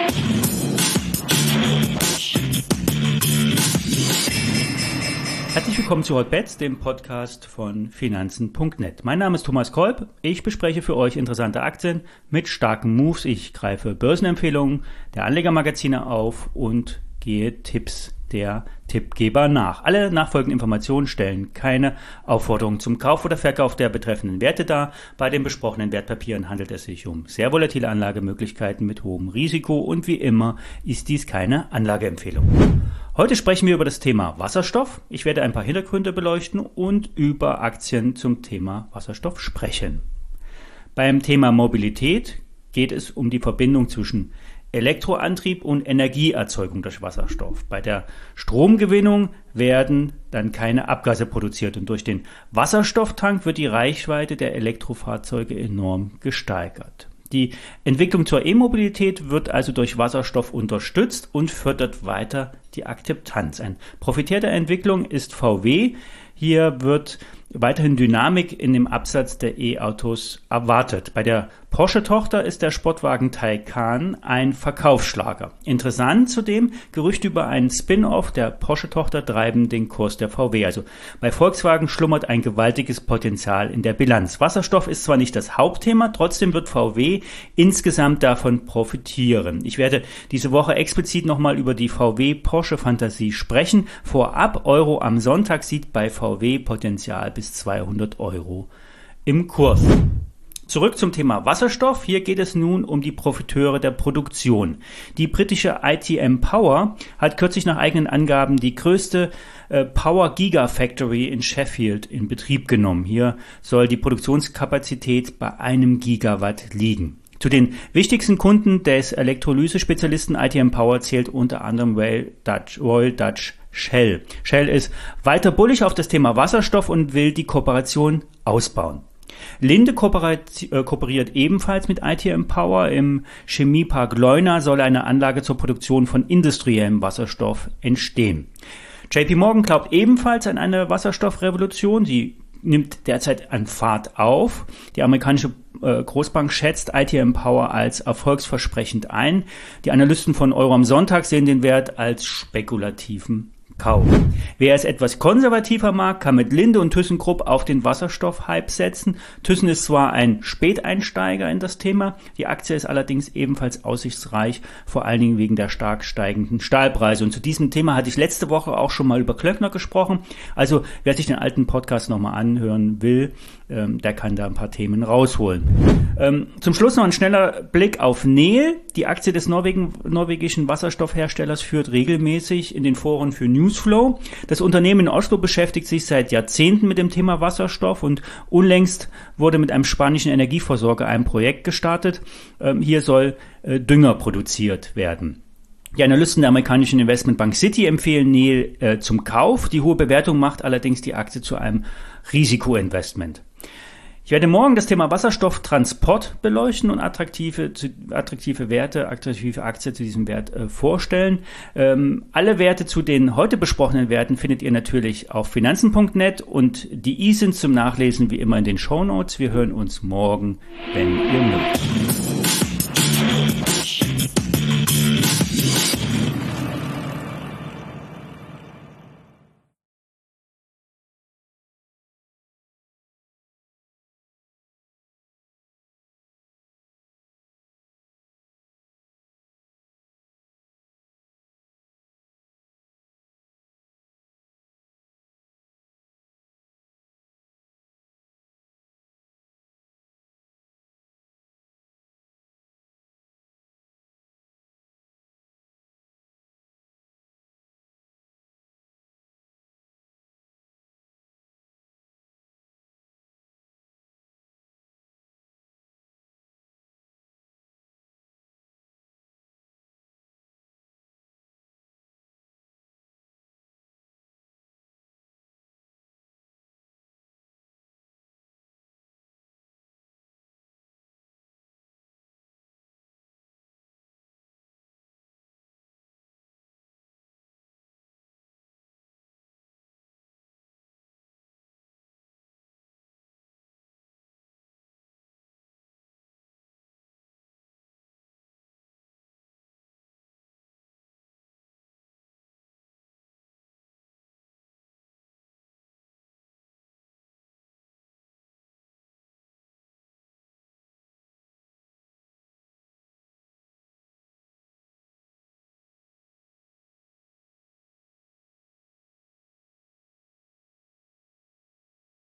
Herzlich willkommen zu Hotbets, dem Podcast von Finanzen.net. Mein Name ist Thomas Kolb. Ich bespreche für euch interessante Aktien mit starken Moves. Ich greife Börsenempfehlungen der Anlegermagazine auf und gehe Tipps der Tippgeber nach. Alle nachfolgenden Informationen stellen keine Aufforderung zum Kauf oder Verkauf der betreffenden Werte dar. Bei den besprochenen Wertpapieren handelt es sich um sehr volatile Anlagemöglichkeiten mit hohem Risiko und wie immer ist dies keine Anlageempfehlung. Heute sprechen wir über das Thema Wasserstoff. Ich werde ein paar Hintergründe beleuchten und über Aktien zum Thema Wasserstoff sprechen. Beim Thema Mobilität geht es um die Verbindung zwischen Elektroantrieb und Energieerzeugung durch Wasserstoff. Bei der Stromgewinnung werden dann keine Abgase produziert und durch den Wasserstofftank wird die Reichweite der Elektrofahrzeuge enorm gesteigert. Die Entwicklung zur E-Mobilität wird also durch Wasserstoff unterstützt und fördert weiter die Akzeptanz. Ein Profiteur der Entwicklung ist VW. Hier wird weiterhin Dynamik in dem Absatz der E-Autos erwartet. Bei der Porsche-Tochter ist der Sportwagen Taycan ein Verkaufsschlager. Interessant zudem, Gerüchte über einen Spin-off der Porsche-Tochter treiben den Kurs der VW. Also bei Volkswagen schlummert ein gewaltiges Potenzial in der Bilanz. Wasserstoff ist zwar nicht das Hauptthema, trotzdem wird VW insgesamt davon profitieren. Ich werde diese Woche explizit nochmal über die VW-Porsche-Fantasie sprechen. Vorab, Euro am Sonntag sieht bei VW Potenzial bis 200 Euro im Kurs. Zurück zum Thema Wasserstoff. Hier geht es nun um die Profiteure der Produktion. Die britische ITM Power hat kürzlich nach eigenen Angaben die größte Power Gigafactory in Sheffield in Betrieb genommen. Hier soll die Produktionskapazität bei 1 Gigawatt liegen. Zu den wichtigsten Kunden des Elektrolysespezialisten ITM Power zählt unter anderem Royal Dutch Shell. Shell ist weiter bullig auf das Thema Wasserstoff und will die Kooperation ausbauen. Linde kooperiert ebenfalls mit ITM Power. Im Chemiepark Leuna soll eine Anlage zur Produktion von industriellem Wasserstoff entstehen. JP Morgan glaubt ebenfalls an eine Wasserstoffrevolution. Sie nimmt derzeit an Fahrt auf. Die amerikanische Großbank schätzt ITM Power als erfolgsversprechend ein. Die Analysten von Euro am Sonntag sehen den Wert als spekulativen Kauf. Wer es etwas konservativer mag, kann mit Linde und ThyssenKrupp auf den Wasserstoff-Hype setzen. Thyssen ist zwar ein Späteinsteiger in das Thema, die Aktie ist allerdings ebenfalls aussichtsreich, vor allen Dingen wegen der stark steigenden Stahlpreise. Und zu diesem Thema hatte ich letzte Woche auch schon mal über Klöckner gesprochen. Also wer sich den alten Podcast nochmal anhören will, der kann da ein paar Themen rausholen. Zum Schluss noch ein schneller Blick auf Nel. Die Aktie des norwegischen Wasserstoffherstellers führt regelmäßig in den Foren für Newsflow. Das Unternehmen in Oslo beschäftigt sich seit Jahrzehnten mit dem Thema Wasserstoff und unlängst wurde mit einem spanischen Energieversorger ein Projekt gestartet. Hier soll Dünger produziert werden. Die Analysten der amerikanischen Investmentbank Citi empfehlen Nel zum Kauf. Die hohe Bewertung macht allerdings die Aktie zu einem Risikoinvestment. Ich werde morgen das Thema Wasserstofftransport beleuchten und attraktive Aktien zu diesem Wert vorstellen. Alle Werte zu den heute besprochenen Werten findet ihr natürlich auf Finanzen.net und die sind zum Nachlesen wie immer in den Shownotes. Wir hören uns morgen, wenn ihr mögt.